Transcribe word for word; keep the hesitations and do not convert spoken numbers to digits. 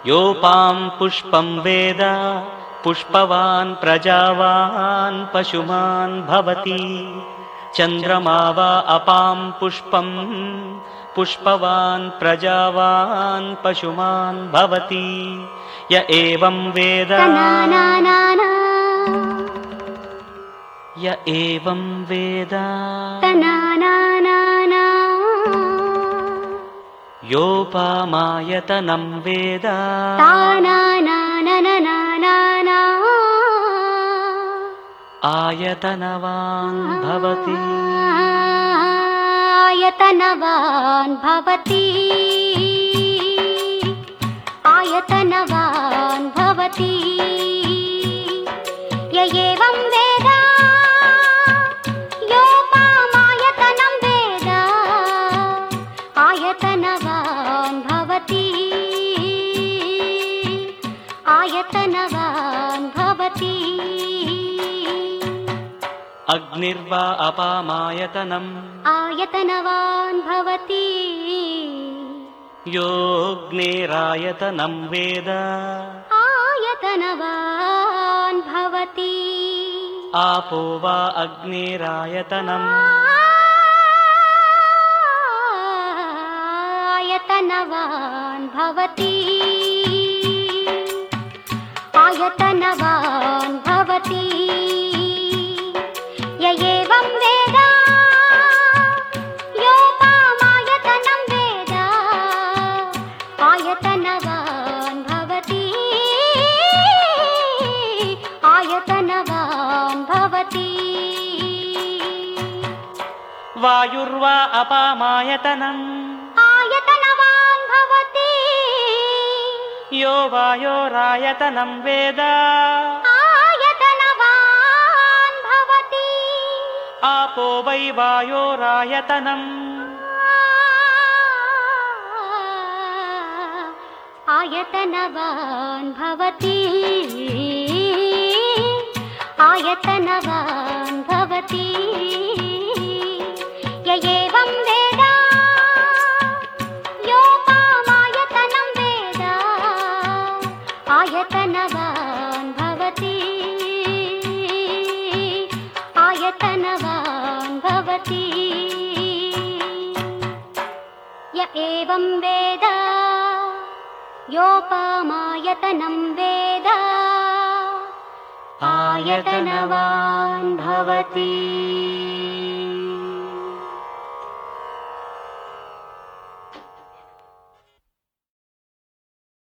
योपां पुष्पं वेद पुष्पवान् प्रजावान् पशुमान् भवति चन्द्रमा वा अपां पुष्पं पुष्पवान् प्रजावान् पशुमान् भवति य एवं वेद य एवं वेद योपामायतनं वेद आयतनवान् भवति आयतनवान् भवति आयतनवान् भवति य एवं वेद योपामायतनं वेद आयतनवान् भवति आयतनवान् भवति अग्निर्वा अपामायतनम् आयतनवान् भवति योऽग्निरायतनं वेद आयतनवान् भवति आपो वा अग्निरायतनम् आयतनवान् भवति आयतनवान् भवति य एवं वेद योपामायतनं वेद आयतनवान् भवति आयतनवान् भवति वायुर्वा अपामायतनम् आयतनवान् भवति यो वायोरायतनं वेद आयतनवान् भवति आपो वै वायोरायतनम् आयतनवान् भवति आयतनवान् भवति य एवं वेद योपामायतनं वेद आयतनवान् भवति आयतनवान् भवति य एवं वेद योपामायतनं वेद आयतनवान् भवति।